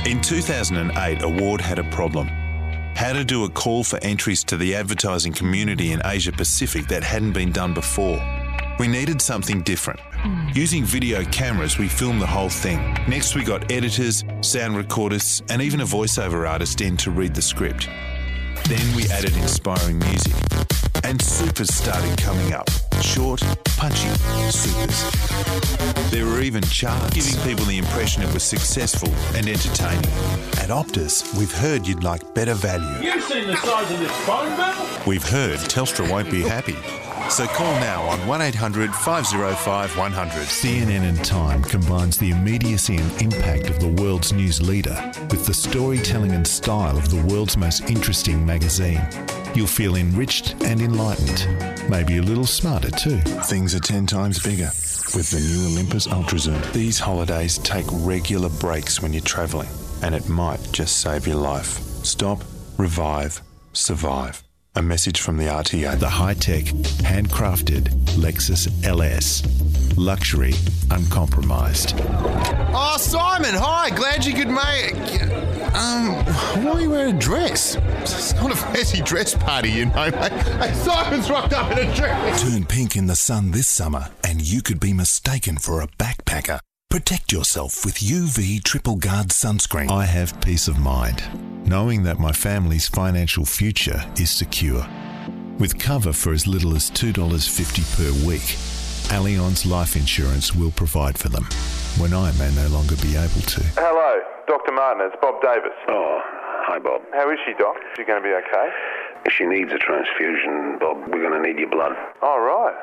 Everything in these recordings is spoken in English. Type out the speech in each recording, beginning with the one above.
In 2008, Award had a problem. How to do a call for entries to the advertising community in Asia Pacific that hadn't been done before. We needed something different. Using video cameras, we filmed the whole thing. Next, we got editors, sound recordists, and even a voiceover artist in to read the script. Then we added inspiring music. And supers started coming up. Short, punchy supers. There were even charts, giving people the impression it was successful and entertaining. At Optus, we've heard you'd like better value. You've seen the size of this phone bill? We've heard Telstra won't be happy. So call now on 1800 505 100. CNN and Time combines the immediacy and impact of the world's news leader with the storytelling and style of the world's most interesting magazine. You'll feel enriched and enlightened, maybe a little smarter too. Things are 10 times bigger with the new Olympus Ultra Zoom. These holidays, take regular breaks when you're travelling, and it might just save your life. Stop, revive, survive. A message from the RTA. The high-tech, handcrafted Lexus LS. Luxury uncompromised. Oh, Simon, hi. Glad you could make it. Why are you wearing a dress? It's not a fancy dress party, you know, mate. Hey, Simon's rocked up in a dress. Turn pink in the sun this summer and you could be mistaken for a backpacker. Protect yourself with UV Triple Guard sunscreen. I have peace of mind, knowing that my family's financial future is secure. With cover for as little as $2.50 per week, Allianz Life Insurance will provide for them when I may no longer be able to. Hello, Dr. Martin, it's Bob Davis. Oh, hi, Bob. How is she, Doc? Is she going to be okay? If she needs a transfusion, Bob, we're going to need your blood. Oh, right.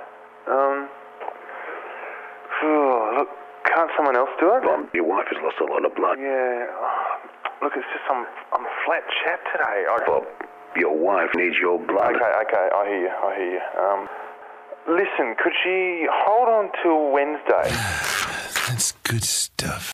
Look, can't someone else do it? Bob, your wife has lost a lot of blood. Yeah. Look, it's just I'm flat chat today. Bob, your wife needs your blood. Okay, I hear you. Listen, could she hold on till Wednesday? That's good stuff.